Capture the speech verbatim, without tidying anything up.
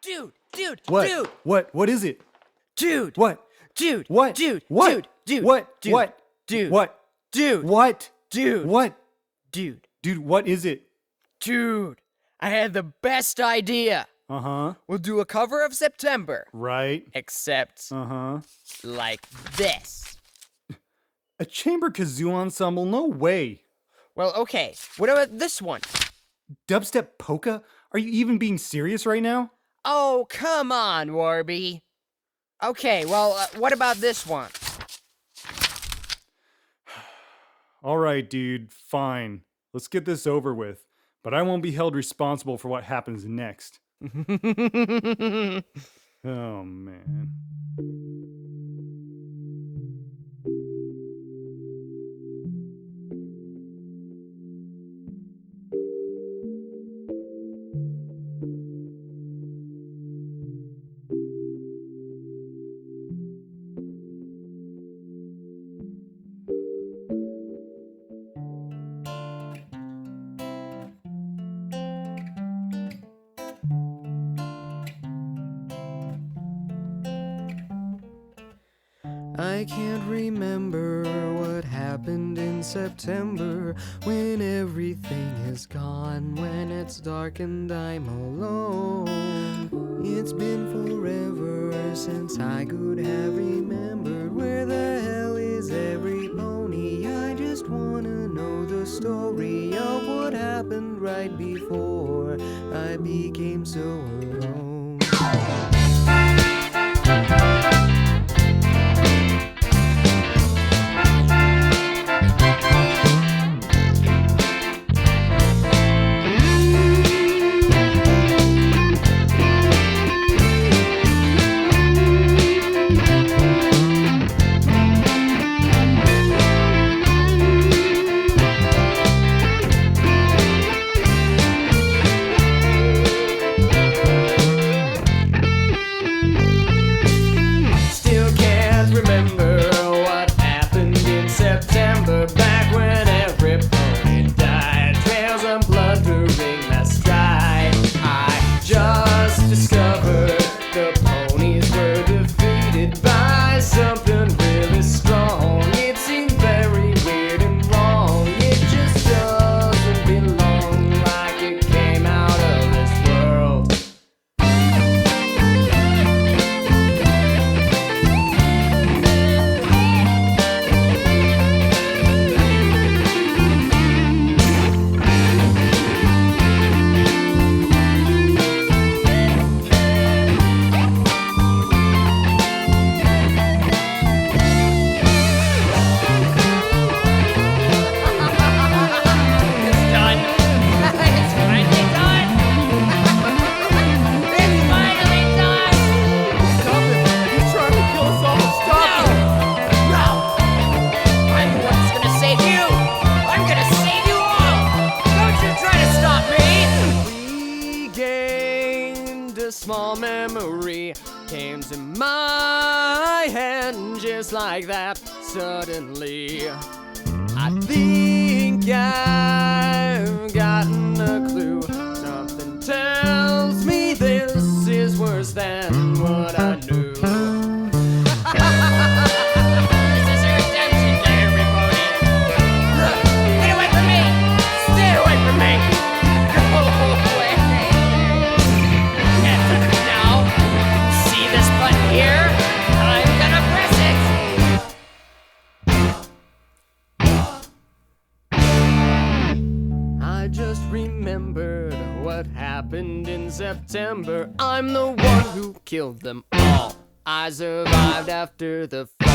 Dude, dude, What? dude, What? What is it? dude, What? dude, What? dude, What? dude, dude, What? dude, What? dude, What? dude, What? dude, What? dude, Dude, what is it? dude. I had the best idea. Uh-huh. We'll do a cover of September, Right. except Uh-huh. like this. A chamber kazoo ensemble? No way. Well, okay. What about this one? Dubstep polka? Are you even being serious right now? Oh, come on, Warby. Okay, well, uh, what about this one? All right, dude. Fine. Let's get this over with. But I won't be held responsible for what happens next. Oh, man. I can't remember what happened in September, when everything is gone, when it's dark and I'm alone. It's been forever since I could have remembered where the hell is every pony. I just wanna know the story of what happened right before I became so alone. Small memory came to my head just like that suddenly. I think I've gotten a clue. Something tells me this is worse than what I knew. This is your attention to everybody. Get away from me! Stay away from me! Go away! Now, see this button here? I'm gonna press it! I just remembered what happened in September. I'm the one who killed them all. I survived after the